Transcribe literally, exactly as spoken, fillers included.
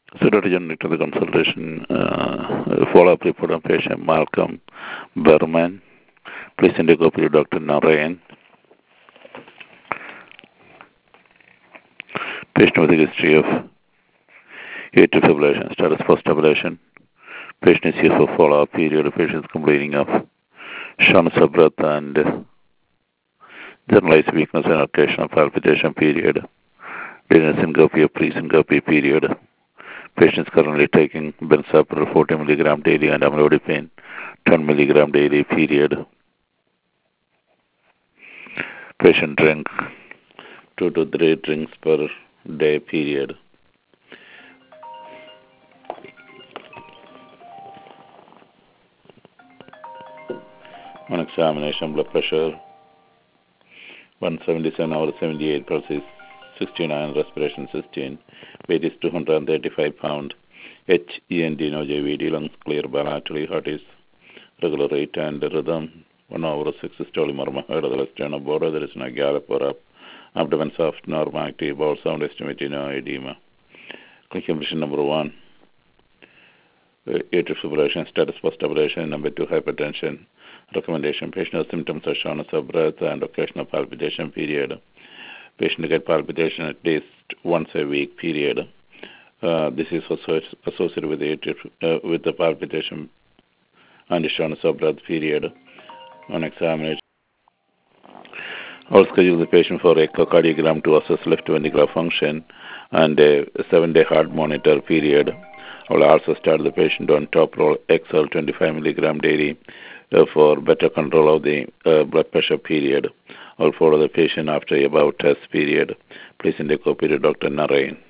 So, Doctor John, to the consultation, uh, follow-up report on patient Malcolm Berman. Please send a copy to Doctor Narayan. Patient with a history of atrial fibrillation, status post ablation. Patient is here for follow-up period. The patient is complaining of shortness of breath and generalized weakness and occasional palpitation period. During syncope or pre-syncope period. Patient is currently taking benzapril forty milligram daily and amlodipine ten milligram daily period. Patient drink two to three drinks per day period. On examination, blood pressure one seventy-seven over seventy-eight, pulse is sixty-nine, respiration sixteen, weight is two hundred thirty-five pounds, H E N D no J V D, lungs clear bilaterally, heart is regular rate and rhythm, one over six systole murmur, heard of the sternum border, there is no gallop or up, abdomen soft, normal active, bowel sound estimated, no edema. Clinical condition number one, atrial fibrillation, status post ablation, number two, hypertension. Recommendation: patient has symptoms of shortness of breath and occasional palpitation period. Patient get palpitation at least once a week period. Uh, this is associated with the, uh, with the palpitation and the shortness of breath period. On examination, I will schedule the patient for echocardiogram to assess left ventricular function and a seven-day heart monitor period. I will also start the patient on Toprol X L twenty-five milligram daily uh, for better control of the uh, blood pressure period. I will follow the patient after about test period. Please send a copy to Doctor Narayan.